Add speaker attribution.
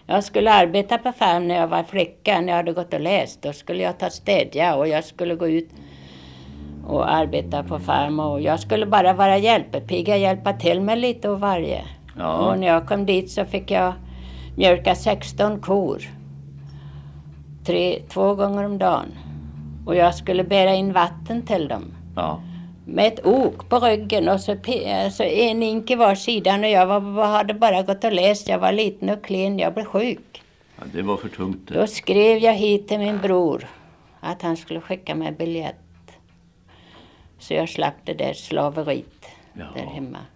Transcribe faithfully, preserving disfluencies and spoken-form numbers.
Speaker 1: Jag skulle arbeta på farm när jag var flicka, när jag hade gått och läst. Då skulle jag ta städja och jag skulle gå ut och arbeta på farm. Och jag skulle bara vara hjälpepiga, hjälpa till med lite och varje.
Speaker 2: Ja.
Speaker 1: Och när jag kom dit så fick jag mjölka sexton kor. Tre, två gånger om dagen. Och jag skulle bära in vatten till dem.
Speaker 2: Ja.
Speaker 1: Med ett ok på ryggen och så, så en ink i var sidan. Och jag var, hade bara gått och läst. Jag var liten och klen. Jag blev sjuk.
Speaker 2: Ja, det var för tungt.
Speaker 1: Då skrev jag hit till min bror att han skulle skicka mig biljett. Så jag slapp det där slaveriet
Speaker 2: Ja.
Speaker 1: där hemma.